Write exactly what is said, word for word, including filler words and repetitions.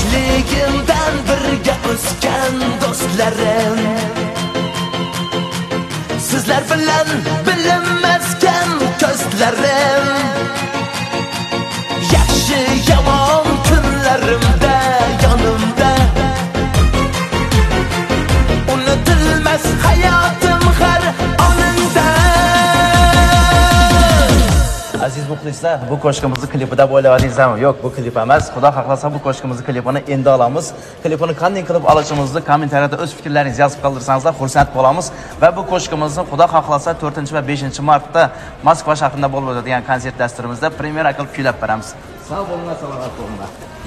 yoshligimdan birga o'sgan do'stlarim, sizlar bilan bilinmasgan ko'zlarim, yaxshi yomon kunlarimda yonimda, unutilmas hayotim har oningda. Aziz muxlislar, bu qo'shiqimizni klipida o'ylayapsizmi? Yo'q, bu klip emas. Xudo xohlasa bu qo'shiqimizni klipini endi olamiz. Klipini qanday qilib olishimizni kommentariyada o'z fikrlaringizni yozib qoldirsanizlar xursand bo'lamiz va bu qo'shiqimizni Xudo xohlasa to'rtinchi va beshinchi martda Moskva shahrida bo'lib o'tadigan konsert dasturimizda premyera qilib kuylab beramiz. Sog' bo'linglar, salomat bo'linglar.